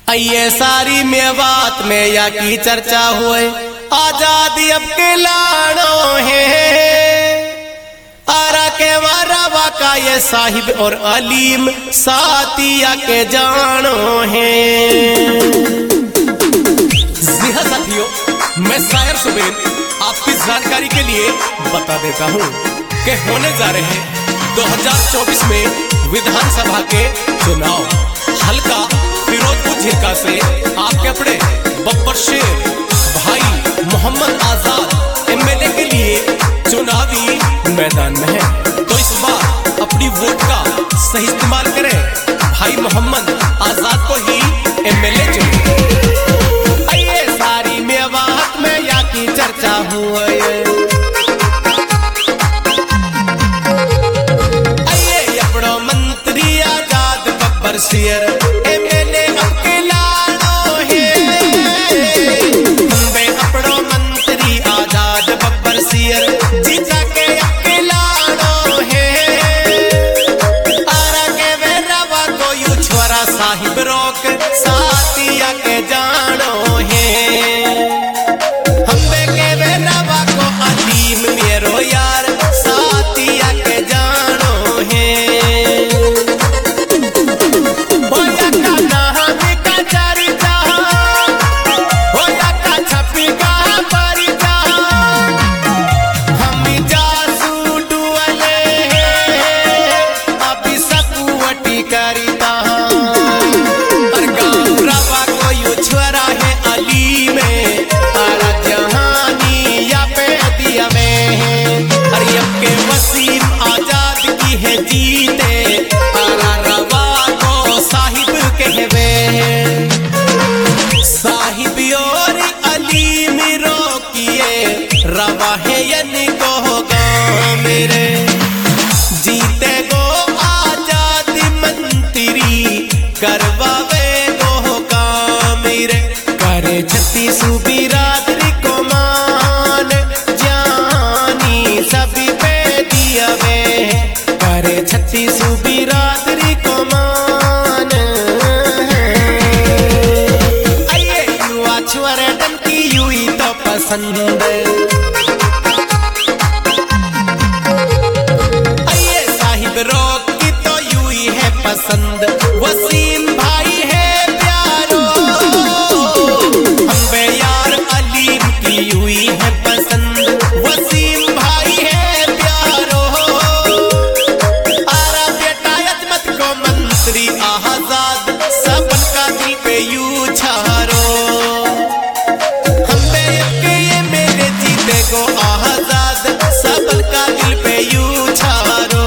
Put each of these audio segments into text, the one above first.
ये सारी मेवात में या की चर्चा हुए आजादी अब के लाड़ो है। आरा के वारावा का ये साहिब और अलीम सातिया के जानो है। जी हाँ साथियों, मैं शायर सुबेन आपकी जानकारी के लिए बता देता हूँ कि होने जा रहे हैं 2024 में विधानसभा के चुनाव। हल्का फिरोजपुर झिरका से आपके अपने बब्बर शेर भाई मोहम्मद आजाद एमएलए के लिए चुनावी मैदान में है। तो इस बार अपनी वोट का सही इस्तेमाल करें, भाई मोहम्मद आजाद को ही एमएलए चुने। आइए सारी मेवात में या की चर्चा हुई। आइए अपनो मंत्री आजाद बब्बर शेर एमएलए आपके लाड़ो है। बम्बे अपनो मंत्री आजाद बब्बर शेर जीता के आपके लाड़ो है। आरा के वेरावा को यू छोरा साहिब रोक सातिया के जानो है। बम्बे के वेरावा को अलीम मेरो यार सातिया के जानो है। रवा है यनी को गाँव मेरे जीते गो आजादी मंत्री करवावे गो काम मेरे। करे छत्तीस बिरादरी को मान जानी सभी पे दिया वे। करे छत्तीस बिरादरी को मान। आइए युवा छुआरे डमकी युई तो पसंद। रोक की तो यूं ही है पसंद। वसीम भाई है प्यारो, हम यार अलीम की यूं ही है पसंद। वसीम भाई है प्यारो, आरा बेटा अजमत को मंत्री आजाद सबन का दिल पे यूं छारो। हम ये मेरे जीते को आजाद सबन का दिल पे यूं छारो।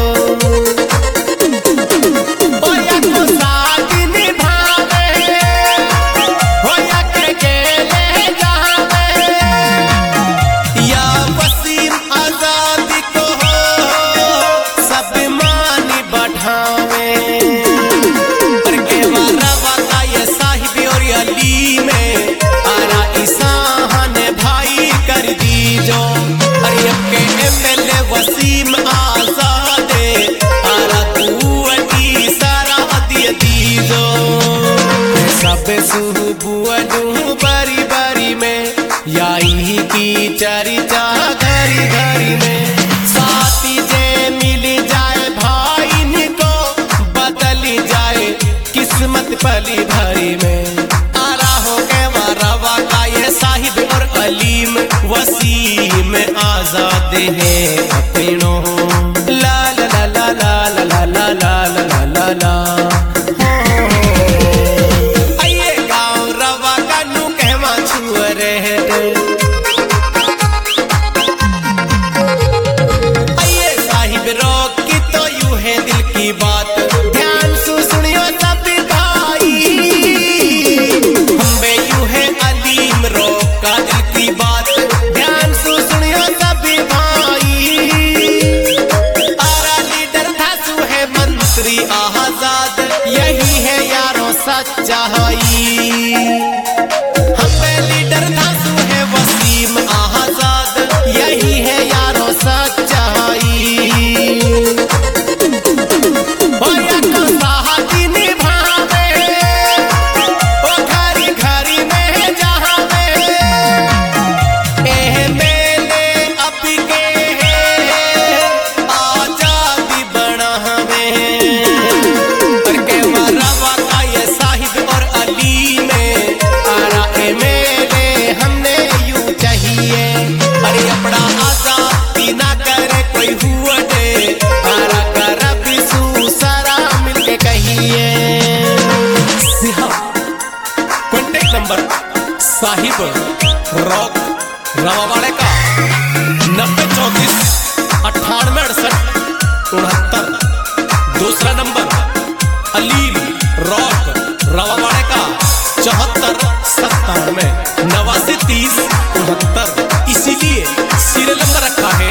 वसीम आजाद आरा तू सारा दिया दीजो सब सुबुअनु बारी बारी में याई की चरिता घरी घरी में। साथी जे मिल जाए भाई को बदली जाए किस्मत पली भरी में। आरा हो के वारावा का ये साहिब और अलीम वसीम आजाद है अपनो। ला ला ला ला ला ला ला ला ला ला ला। आइए गाँव रवा कानू कहवा छुअरे है। आइए साहिब रोक की तो यूं है दिल की बात। ध्यान से सुनियो सब भाई, हम यूं है अलीम रोक का दिल की बात। ध्यान से सुनियो सब भाई, आरा लीडर था सु है मंत्री आजाद यही है यारों सच्चाई। हम लीडर था सु है वसीम आजाद यही है यारों सच्चाई। साहिब रॉक रवावाड़े का 9034986869। दूसरा नंबर अलीम रॉक रवावाड़े का 7497893069। इसीलिए सीरियल नंबर रखा है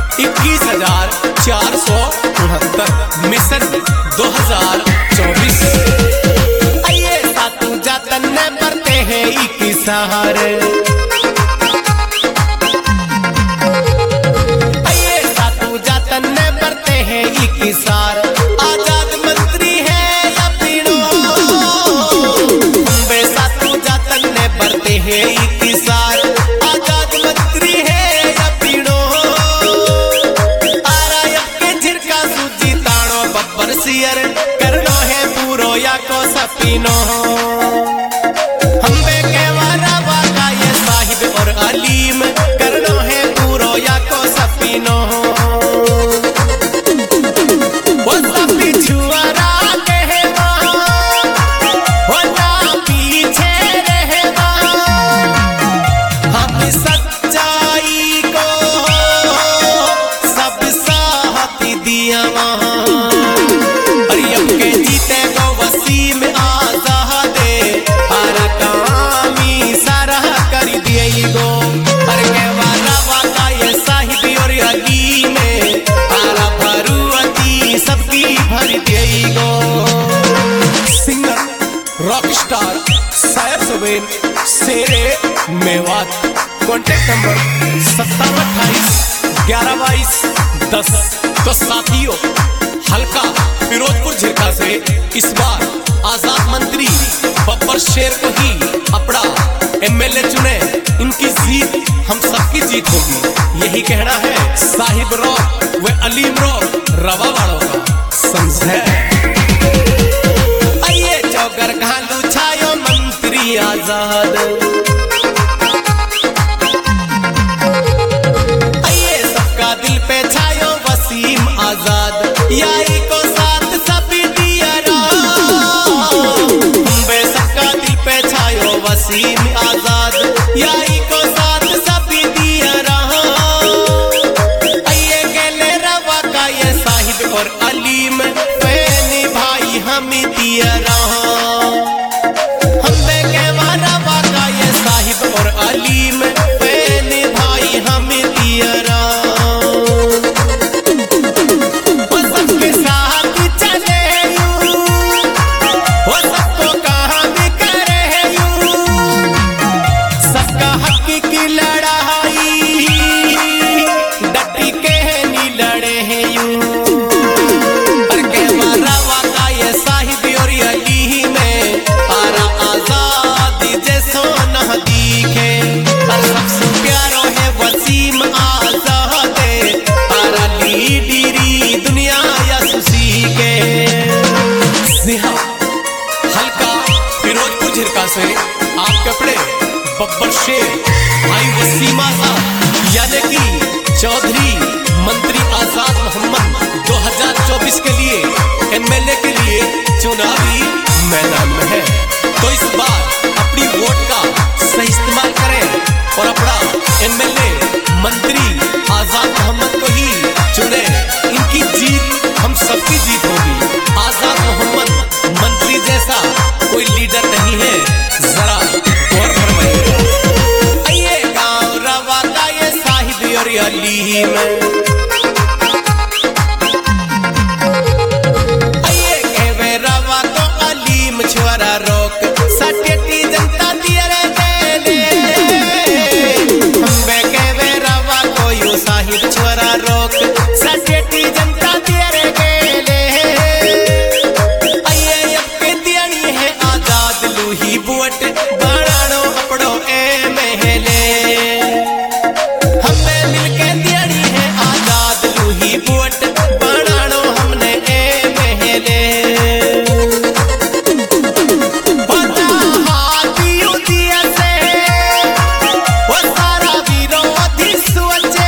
21469। मिशन 2024। आइए सातू जातन ने बरते हैं इक्की सहारे। आइए सातू जातन ने बरते हैं इक्की सार। आजाद मंत्री है या पीड़ो, बे सातू जातन ने बरते हैं इक्की सार। आजाद मंत्री है या पीड़ो, आरायब के झिरका सूजी ताणो बब्बर सियर करनो है पूरो या को सपीनो। हम के वारा वाका ये साहिब और अलीम करनो है पूरो या को सपीनो। वो सपी छुआरा कहवा वो ना पीछे रहवा। हम सच्चाई को सब साथ दिया अरियम के जीते को वसीम आजादे आरा कामी सारा कर दिए गो। अरे के वाला वाला ये साहिब और अली में आरा भरुअती सबकी भर दिए गो। सिंगर रॉक स्टार सायर सुबेन शेरे मेवात। Contact number 5728112210। तो साथियों हल्का फिरोजपुर झिरका से इस बार आजाद मंत्री बब्बर शेर को ही अपना एमएलए चुने। इनकी जीत हम सबकी जीत होगी, यही कहना है साहिब रॉक व अलीम रॉक रवावाड़ों का। समझे? आइए चौकर घालू छायो मंत्री आजाद। आइए सबका दिल पे छायो वसीम आजाद। याई को साथ सभी दिया बे सबका दिल पे छायो वसीम आजाद। याई को साथ सभी दिया। आइए गेले रवा का ये साहिब और अलीम पहनी भाई हम दिया। हम के वारा वाका ये साहिब और अलीम पहनी भाई हम दिया। से आपके अपने बब्बर शेर भाई वसीमा यानी कि चौधरी मंत्री आजाद मोहम्मद 2024 के लिए एमएलए के लिए चुनावी मैदान में है। तो इस बार अपनी वोट का सही इस्तेमाल करें और अपना एमएलए मंत्री आजाद मोहम्मद को ही चुने। इनकी जीत हम सबकी जीत होगी। आजाद मोहम्मद मंत्री जैसा कोई लीडर नहीं है, जरा गौर फरमाइए। आइए गाँव रवा का ये साहिब और अली में। आइए कहवे रवा तो अलीम छुआरा रोक सटेटी जनता दिया रे देले। हम कहवे रवा को यू साहिब छुआरा रोक सटेटी जनता दिया रे देले। ही बुअट बनानो अपड़ो ए महले। हमने मिलके दियाड़ी है आजाद लूही बुअट बनानो हमने ए महले। बता हाथियों दिया से वो सारा विरोधी सोचे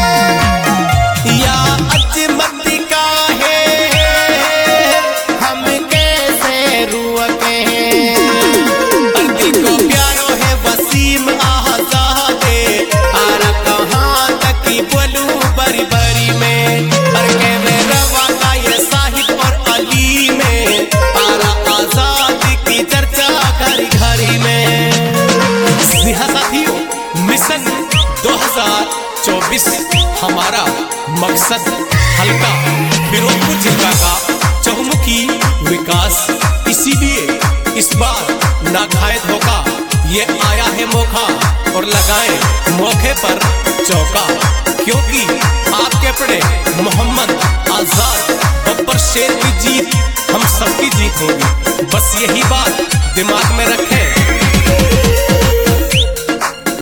या अजमती का है हम कैसे रुके। मकसद हल्का फिरोजपुर जिला का चहुमुखी विकास, इसीलिए इस बार ना खाए धोखा, ये आया है मौका और लगाए मौके पर चौका, क्योंकि आपके पड़े मोहम्मद आजाद बब्बर शेर की जीत हम सबकी जीत होगी। बस यही बात दिमाग में रखें।